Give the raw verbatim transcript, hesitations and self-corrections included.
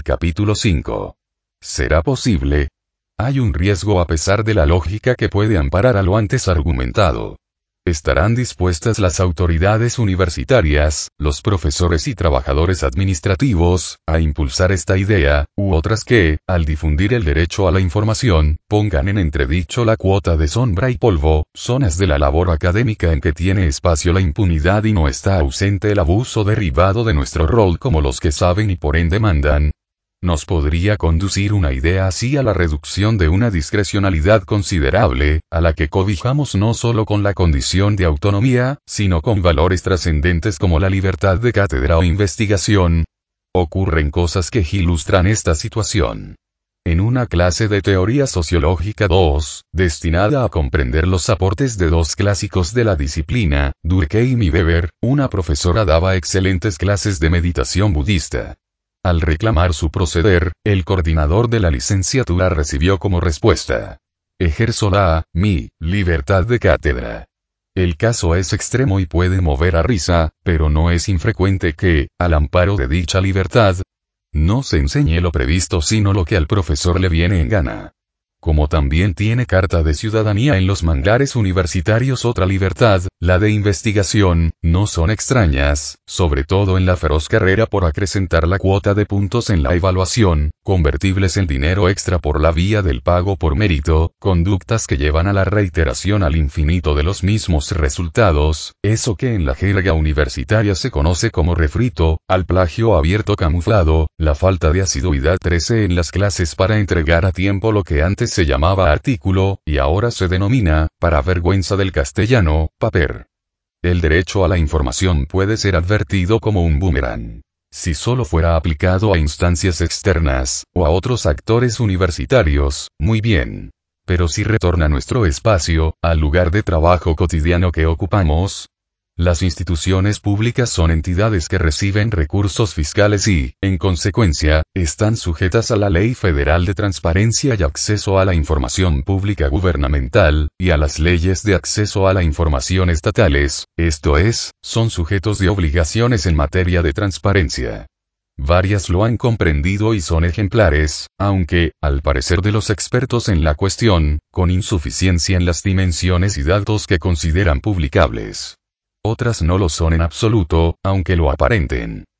Capítulo cinco. ¿Será posible? Hay un riesgo a pesar de la lógica que puede amparar a lo antes argumentado. ¿Estarán dispuestas las autoridades universitarias, los profesores y trabajadores administrativos, a impulsar esta idea, u otras que, al difundir el derecho a la información, pongan en entredicho la cuota de sombra y polvo, zonas de la labor académica en que tiene espacio la impunidad y no está ausente el abuso derivado de nuestro rol como los que saben y por ende mandan? Nos podría conducir una idea así a la reducción de una discrecionalidad considerable, a la que cobijamos no solo con la condición de autonomía, sino con valores trascendentes como la libertad de cátedra o investigación. Ocurren cosas que ilustran esta situación. En una clase de teoría sociológica dos, destinada a comprender los aportes de dos clásicos de la disciplina, Durkheim y Weber, una profesora daba excelentes clases de meditación budista. Al reclamar su proceder, el coordinador de la licenciatura recibió como respuesta: ejerzo la, mi, libertad de cátedra. El caso es extremo y puede mover a risa, pero no es infrecuente que, al amparo de dicha libertad, no se enseñe lo previsto sino lo que al profesor le viene en gana. Como también tiene carta de ciudadanía en los manglares universitarios otra libertad, la de investigación, no son extrañas, sobre todo en la feroz carrera por acrecentar la cuota de puntos en la evaluación, convertibles en dinero extra por la vía del pago por mérito, conductas que llevan a la reiteración al infinito de los mismos resultados, eso que en la jerga universitaria se conoce como refrito, al plagio abierto camuflado, la falta de asiduidad trece en las clases para entregar a tiempo lo que antes se llamaba artículo, y ahora se denomina, para vergüenza del castellano, paper. El derecho a la información puede ser advertido como un boomerang. Si solo fuera aplicado a instancias externas, o a otros actores universitarios, muy bien. Pero si retorna a nuestro espacio, al lugar de trabajo cotidiano que ocupamos, las instituciones públicas son entidades que reciben recursos fiscales y, en consecuencia, están sujetas a la Ley Federal de Transparencia y Acceso a la Información Pública Gubernamental, y a las leyes de acceso a la información estatales, esto es, son sujetos de obligaciones en materia de transparencia. Varias lo han comprendido y son ejemplares, aunque, al parecer de los expertos en la cuestión, con insuficiencia en las dimensiones y datos que consideran publicables. Otras no lo son en absoluto, aunque lo aparenten.